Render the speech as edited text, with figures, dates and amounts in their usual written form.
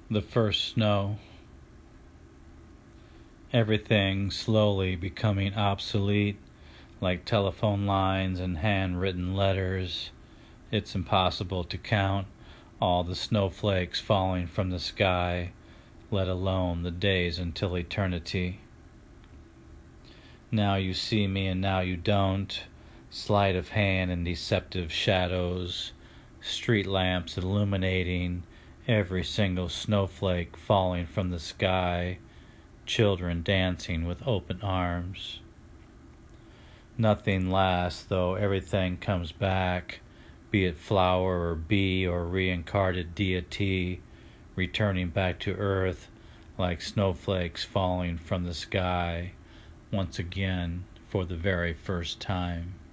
The first snow. Everything slowly becoming obsolete, like telephone lines and handwritten letters. It's impossible to count all the snowflakes falling from the sky, let alone the days until eternity. Now you see me and now you don't. Sleight of hand and deceptive shadows, street lamps illuminating every single snowflake falling from the sky, children dancing with open arms. Nothing lasts, though everything comes back, be it flower or bee or reincarnated deity, returning back to earth like snowflakes falling from the sky, once again for the very first time.